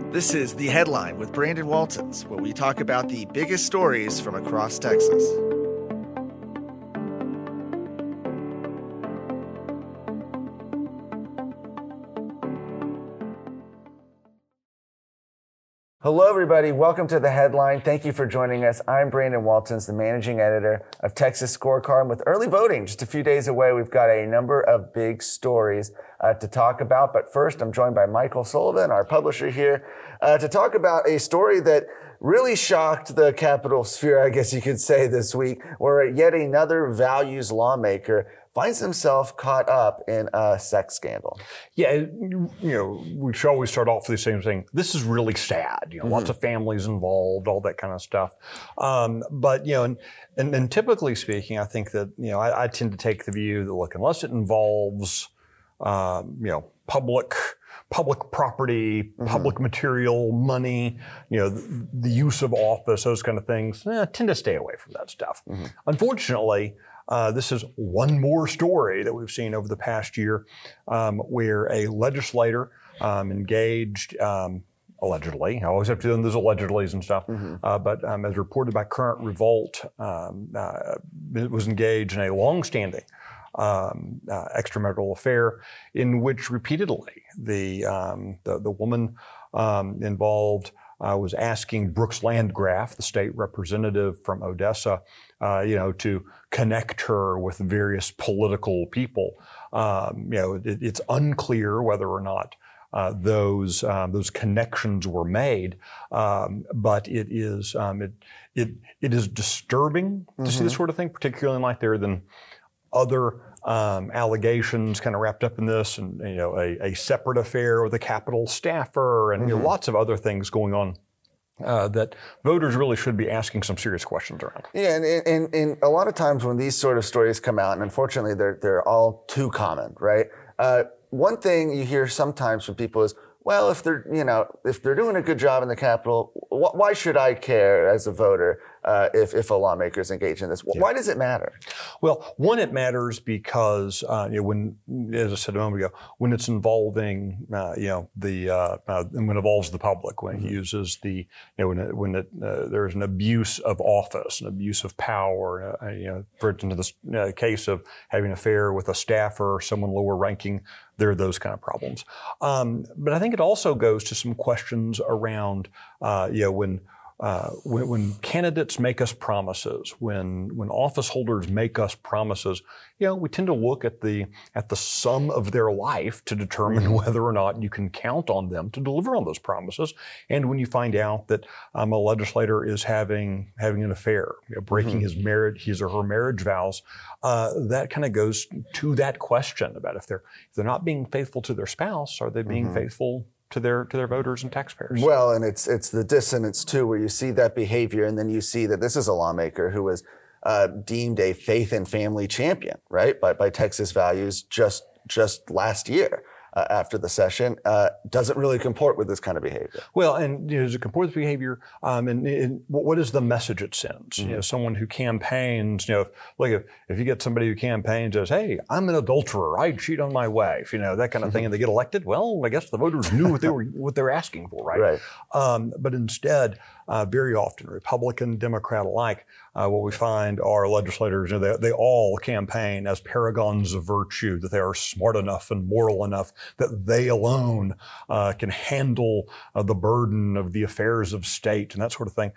This is The Headline with Brandon Waltons, where we talk about the biggest stories from across Texas. Hello, everybody. Welcome to The Headline. Thank you for joining us. I'm Brandon Waltons, the managing editor of Texas Scorecard. And with early voting just a few days away, we've got a number of big stories to talk about. But first, I'm joined by Michael Sullivan, our publisher here, to talk about a story that really shocked the Capitol sphere, I guess you could say, this week, where yet another values lawmaker finds himself caught up in a sex scandal. Yeah, we should always start off with the same thing. This is really sad. Lots of families involved, all that kind of stuff. But and typically speaking, I think that I tend to take the view that look, unless it involves public property, public material, money, the use of office, those kind of things, I tend to stay away from that stuff. Unfortunately, this is one more story that we've seen over the past year where a legislator engaged, allegedly, I always have to do those allegedlys and stuff, but as reported by Current Revolt, it was engaged in a long-standing extramarital affair in which repeatedly the woman involved was asking Brooks Landgraf, the state representative from Odessa, to connect her with various political people. It's unclear whether or not those connections were made, but it is disturbing to see this sort of thing, particularly in light there than other allegations kind of wrapped up in this, and a separate affair with a Capitol staffer, and lots of other things going on that voters really should be asking some serious questions around. Yeah, and a lot of times when these sort of stories come out, and unfortunately they're all too common, right? One thing you hear sometimes from people is, well, if they're doing a good job in the Capitol, why should I care as a voter if a lawmaker is engaged in this? Why does it matter? Well, one, it matters because when, as I said a moment ago, when it's involving when it involves the public, when it uses there's an abuse of office, an abuse of power, for instance, in this case of having an affair with a staffer or someone lower ranking, there are those kind of problems. But I think it also goes to some questions around, when candidates make us promises, when office holders make us promises, we tend to look at the sum of their life to determine whether or not you can count on them to deliver on those promises. And when you find out that a legislator is having an affair, breaking his or her marriage vows, that kind of goes to that question about if they're not being faithful to their spouse, are they being faithful to their voters and taxpayers? Well, and it's the dissonance too, where you see that behavior, and then you see that this is a lawmaker who was deemed a faith and family champion, right, by Texas Values just last year. After the session, doesn't really comport with this kind of behavior. Well, and does it comport with behavior? And what is the message it sends? Someone who campaigns, if you get somebody who campaigns as, hey, I'm an adulterer, I cheat on my wife, that kind of thing, and they get elected, well, I guess the voters knew what they were asking for, right? But instead, very often, Republican, Democrat alike, what we find are legislators, they all campaign as paragons of virtue, that they are smart enough and moral enough that they alone can handle the burden of the affairs of state and that sort of thing.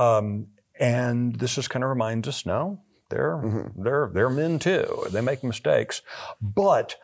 And this just kind of reminds us, no, they're men too. They make mistakes, but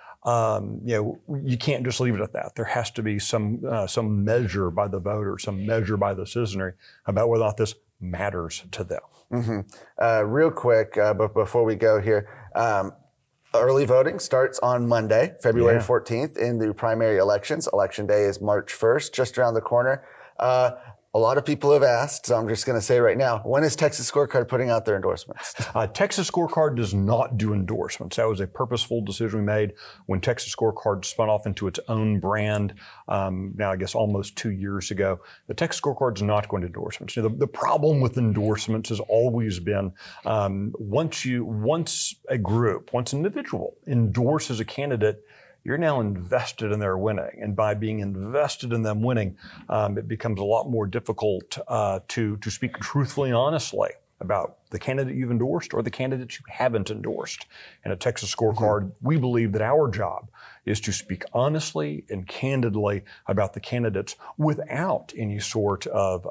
you can't just leave it at that. There has to be some measure by the voter, some measure by the citizenry about whether or not this matters to them. Real quick, but before we go here, early voting starts on Monday, February 14th in the primary elections. Election day is March 1st, just around the corner. A lot of people have asked, so I'm just going to say right now, when is Texas Scorecard putting out their endorsements? Texas Scorecard does not do endorsements. That was a purposeful decision we made when Texas Scorecard spun off into its own brand, now I guess almost 2 years ago. The Texas Scorecard is not going to endorsements. The problem with endorsements has always been once an individual endorses a candidate, you're now invested in their winning. And by being invested in them winning, it becomes a lot more difficult to speak truthfully and honestly about the candidate you've endorsed or the candidates you haven't endorsed. And at Texas Scorecard, we believe that our job is to speak honestly and candidly about the candidates without any sort of,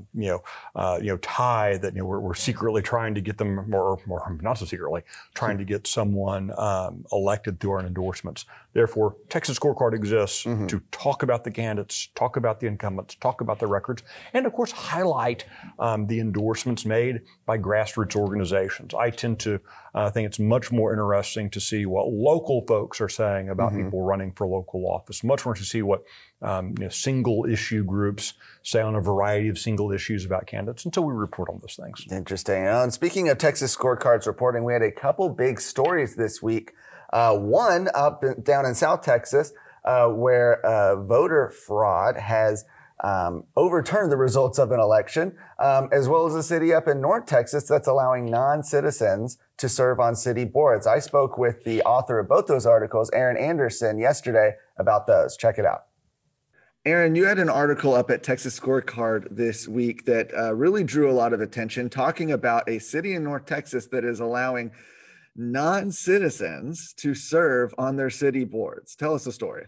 tie that we're secretly trying to get them, or not so secretly, trying to get someone elected through our endorsements. Therefore, Texas Scorecard exists to talk about the candidates, talk about the incumbents, talk about the records, and of course highlight the endorsements made by grassroots organizations. I tend to think it's much more interesting to see what local folks are saying about people running for local office, much more to see what single issue groups say on a variety of single issues about candidates until we report on those things. Interesting. And speaking of Texas Scorecard's reporting, we had a couple big stories this week. One down in South Texas, where voter fraud has overturned the results of an election, as well as a city up in North Texas that's allowing non-citizens to serve on city boards. I spoke with the author of both those articles, Aaron Anderson, yesterday about those. Check it out. Aaron, you had an article up at Texas Scorecard this week that really drew a lot of attention, talking about a city in North Texas that is allowing non-citizens to serve on their city boards. Tell us the story.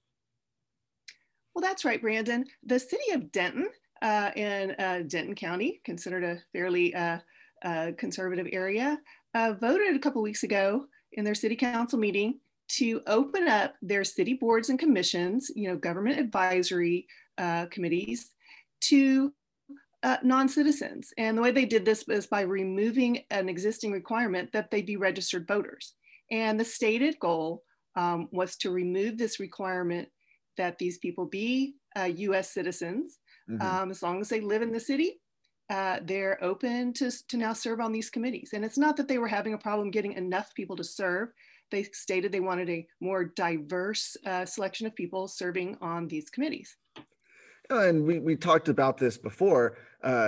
Well, that's right, Brandon. The city of Denton in Denton County, considered a fairly conservative area, voted a couple weeks ago in their city council meeting to open up their city boards and commissions, government advisory committees, to non-citizens. And the way they did this was by removing an existing requirement that they be registered voters. And the stated goal was to remove this requirement that these people be U.S. citizens. As long as they live in the city, they're open to now serve on these committees. And it's not that they were having a problem getting enough people to serve. They stated they wanted a more diverse selection of people serving on these committees. And we talked about this before.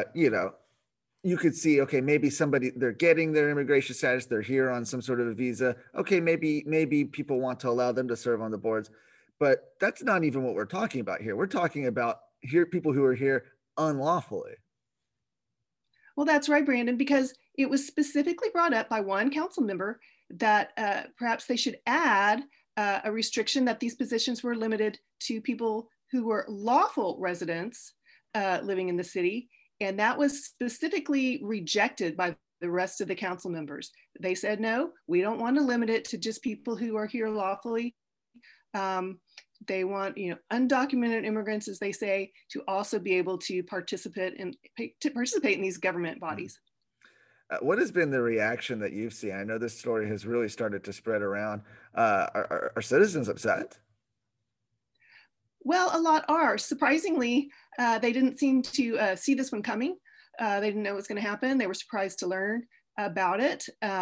You could see, okay, maybe somebody, they're getting their immigration status, they're here on some sort of a visa. Okay, maybe people want to allow them to serve on the boards. But that's not even what we're talking about here. We're talking about people who are here unlawfully. Well, that's right, Brandon, because it was specifically brought up by one council member that perhaps they should add a restriction that these positions were limited to people who were lawful residents living in the city. And that was specifically rejected by the rest of the council members. They said, no, we don't want to limit it to just people who are here lawfully. They want, undocumented immigrants, as they say, to also be able to participate in these government bodies. What has been the reaction that you've seen? I know this story has really started to spread around. Are citizens upset? Well, a lot are. Surprisingly, they didn't seem to see this one coming. They didn't know it was going to happen. They were surprised to learn about it.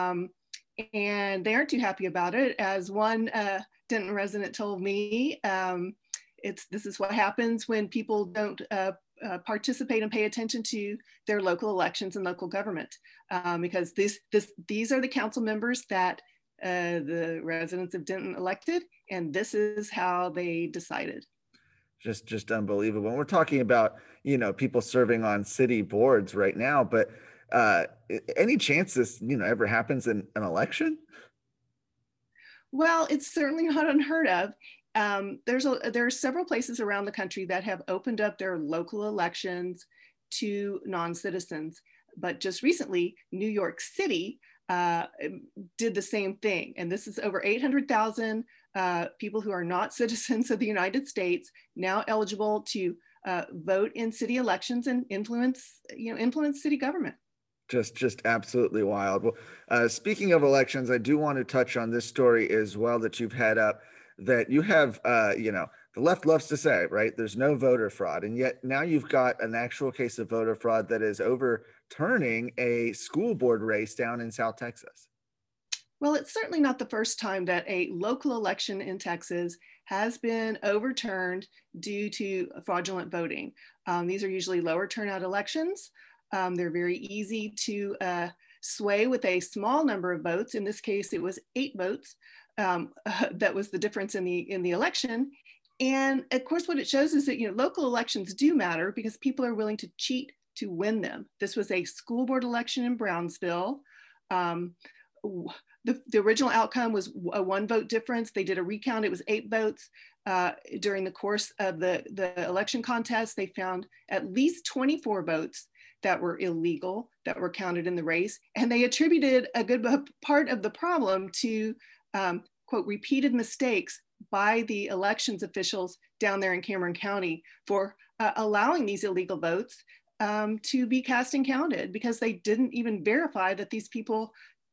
And they aren't too happy about it. As one Denton resident told me, this is what happens when people don't participate and pay attention to their local elections and local government, because these are the council members that the residents of Denton elected, and this is how they decided. Just unbelievable. And we're talking about, people serving on city boards right now, but any chance this, ever happens in an election? Well, it's certainly not unheard of. There are several places around the country that have opened up their local elections to non-citizens. But just recently, New York City did the same thing. And this is over 800,000 people who are not citizens of the United States now eligible to vote in city elections and influence city government. Just absolutely wild. Well, speaking of elections, I do want to touch on this story as well that you've had up, that you have, the left loves to say, right, there's no voter fraud. And yet now you've got an actual case of voter fraud that is overturning a school board race down in South Texas. Well, it's certainly not the first time that a local election in Texas has been overturned due to fraudulent voting. These are usually lower turnout elections. They're very easy to sway with a small number of votes. In this case, it was 8 votes. that was the difference in the election. And of course, what it shows is that local elections do matter because people are willing to cheat to win them. This was a school board election in Brownsville. The original outcome was a 1 vote difference. They did a recount. It was 8 votes. During the course of the election contest, they found at least 24 votes that were illegal that were counted in the race. And they attributed a good part of the problem to, quote, repeated mistakes by the elections officials down there in Cameron County for allowing these illegal votes to be cast and counted, because they didn't even verify that these people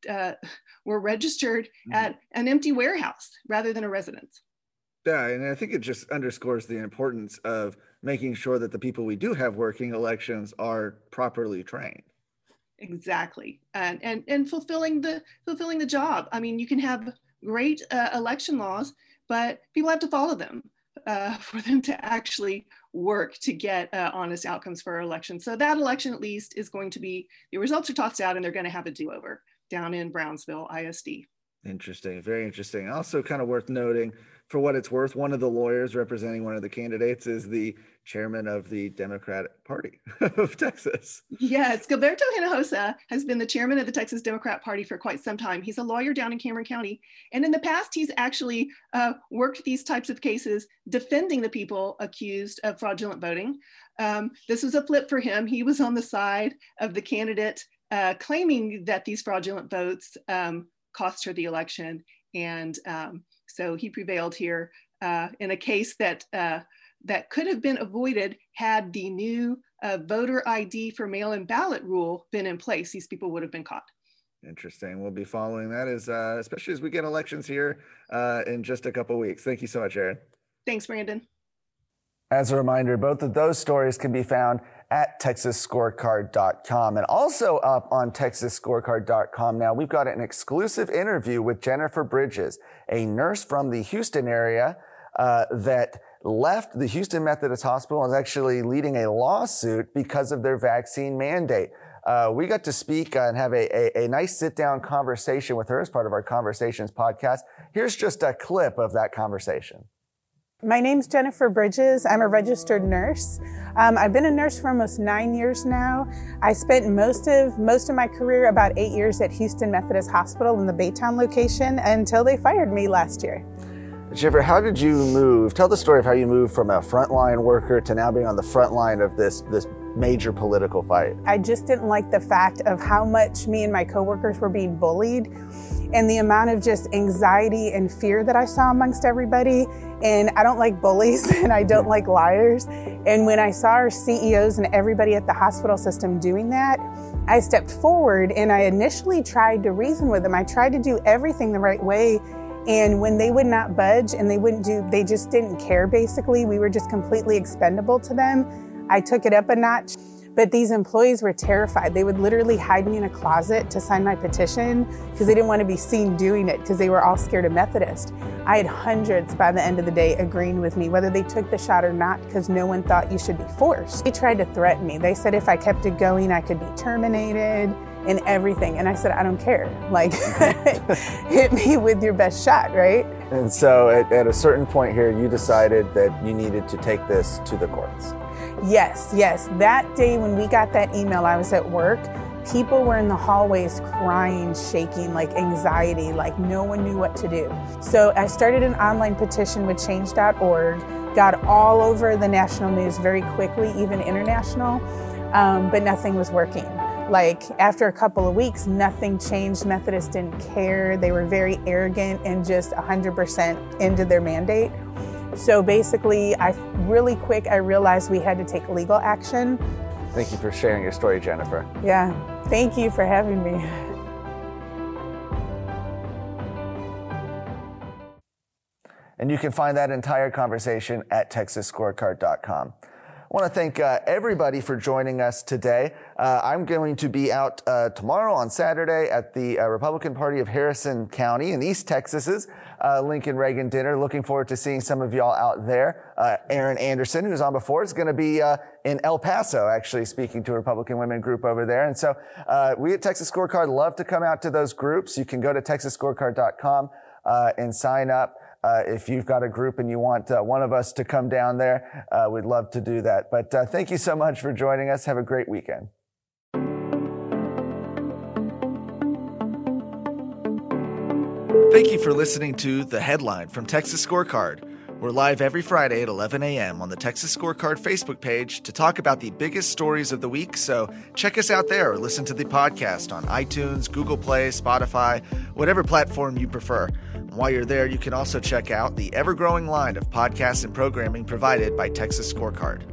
were registered at an empty warehouse rather than a residence. Yeah, and I think it just underscores the importance of making sure that the people we do have working elections are properly trained. Exactly, and fulfilling the job. I mean, you can have great election laws, but people have to follow them for them to actually work to get honest outcomes for our elections. So that election, at least, is going to be, the results are tossed out and they're going to have a do-over down in Brownsville ISD. Interesting, very interesting. Also kind of worth noting, for what it's worth, one of the lawyers representing one of the candidates is the chairman of the Democratic Party of Texas. Yes, Gilberto Hinojosa has been the chairman of the Texas Democrat Party for quite some time. He's a lawyer down in Cameron County. And in the past, he's actually worked these types of cases defending the people accused of fraudulent voting. This was a flip for him. He was on the side of the candidate claiming that these fraudulent votes cost her the election. And so he prevailed here in a case that could have been avoided had the new voter ID for mail-in ballot rule been in place. These people would have been caught. Interesting. We'll be following that, especially as we get elections here in just a couple of weeks. Thank you so much, Erin. Thanks, Brandon. As a reminder, both of those stories can be found at TexasScorecard.com, and also up on TexasScorecard.com now, we've got an exclusive interview with Jennifer Bridges, a nurse from the Houston area that left the Houston Methodist Hospital and is actually leading a lawsuit because of their vaccine mandate. We got to speak and have a nice sit-down conversation with her as part of our Conversations podcast. Here's just a clip of that conversation. My name's Jennifer Bridges. I'm a registered nurse. I've been a nurse for almost 9 years now. I spent most of my career, about 8 years, at Houston Methodist Hospital in the Baytown location until they fired me last year. Jennifer, how did you move? Tell the story of how you moved from a frontline worker to now being on the front line of this major political fight. I just didn't like the fact of how much me and my coworkers were being bullied, and the amount of just anxiety and fear that I saw amongst everybody. And I don't like bullies and I don't like liars. And when I saw our CEOs and everybody at the hospital system doing that, I stepped forward and I initially tried to reason with them. I tried to do everything the right way. And when they would not budge and they just didn't care, basically, we were just completely expendable to them. I took it up a notch. But these employees were terrified. They would literally hide me in a closet to sign my petition because they didn't want to be seen doing it because they were all scared of Methodist. I had hundreds by the end of the day agreeing with me, whether they took the shot or not, because no one thought you should be forced. They tried to threaten me. They said if I kept it going, I could be terminated and everything. And I said, I don't care. Like, hit me with your best shot, right? And so at a certain point here, you decided that you needed to take this to the courts. Yes. That day when we got that email, I was at work. People were in the hallways crying, shaking, like anxiety, like no one knew what to do. So I started an online petition with change.org, got all over the national news very quickly, even international, but nothing was working. Like after a couple of weeks, nothing changed. Methodists didn't care. They were very arrogant and just 100% into their mandate. So basically, I realized we had to take legal action. Thank you for sharing your story, Jennifer. Yeah, thank you for having me. And you can find that entire conversation at TexasScorecard.com. I want to thank everybody for joining us today. I'm going to be out tomorrow on Saturday at the Republican Party of Harrison County in East Texas's Lincoln Reagan dinner. Looking forward to seeing some of y'all out there. Erin Anderson, who's on before, is going to be in El Paso, actually speaking to a Republican women group over there. And so we at Texas Scorecard love to come out to those groups. You can go to TexasScorecard.com. and sign up. If you've got a group and you want one of us to come down there, we'd love to do that. But thank you so much for joining us. Have a great weekend. Thank you for listening to The Headline from Texas Scorecard. We're live every Friday at 11 a.m. on the Texas Scorecard Facebook page to talk about the biggest stories of the week, so check us out there or listen to the podcast on iTunes, Google Play, Spotify, whatever platform you prefer. While you're there, you can also check out the ever-growing line of podcasts and programming provided by Texas Scorecard.